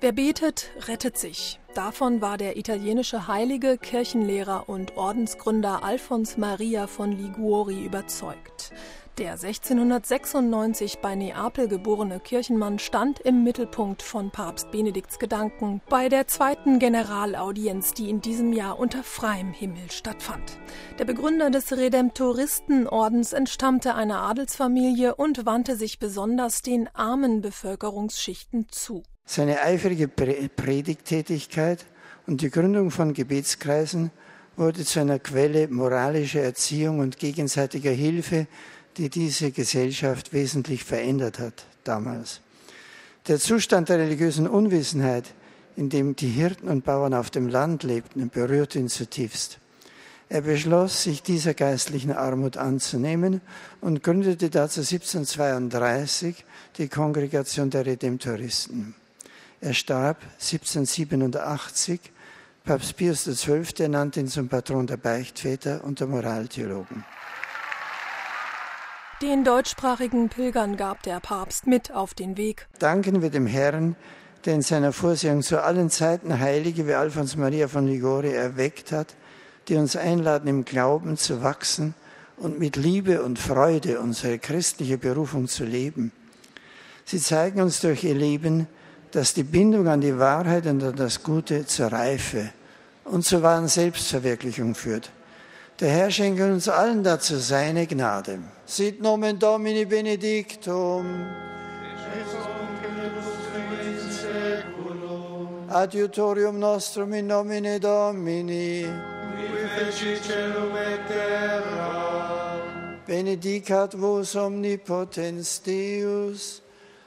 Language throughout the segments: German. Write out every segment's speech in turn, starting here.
Wer betet, rettet sich. Davon war der italienische Heilige, Kirchenlehrer und Ordensgründer Alfons Maria von Liguori überzeugt. Der 1696 bei Neapel geborene Kirchenmann stand im Mittelpunkt von Papst Benedikts Gedanken bei der zweiten Generalaudienz, die in diesem Jahr unter freiem Himmel stattfand. Der Begründer des Redemptoristenordens entstammte einer Adelsfamilie und wandte sich besonders den armen Bevölkerungsschichten zu. Seine eifrige Predigttätigkeit und die Gründung von Gebetskreisen wurde zu einer Quelle moralischer Erziehung und gegenseitiger Hilfe, die diese Gesellschaft wesentlich verändert hat damals. Der Zustand der religiösen Unwissenheit, in dem die Hirten und Bauern auf dem Land lebten, berührte ihn zutiefst. Er beschloss, sich dieser geistlichen Armut anzunehmen und gründete dazu 1732 die Kongregation der Redemptoristen. Er starb 1787. Papst Pius XII. Ernannte ihn zum Patron der Beichtväter und der Moraltheologen. Den deutschsprachigen Pilgern gab der Papst mit auf den Weg. Danken wir dem Herrn, der in seiner Vorsehung zu allen Zeiten Heilige wie Alfons Maria von Liguori erweckt hat, die uns einladen, im Glauben zu wachsen und mit Liebe und Freude unsere christliche Berufung zu leben. Sie zeigen uns durch ihr Leben, dass die Bindung an die Wahrheit und an das Gute zur Reife und zur wahren Selbstverwirklichung führt. Der Herr schenke uns allen dazu seine Gnade. Sit nomen Domini benedictum. Adiutorium nostrum in nomine Domini. Benedicat vos omnipotens Deus,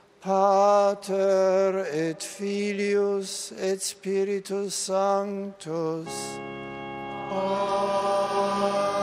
Pater et Filius et Spiritus Sanctus. Amen.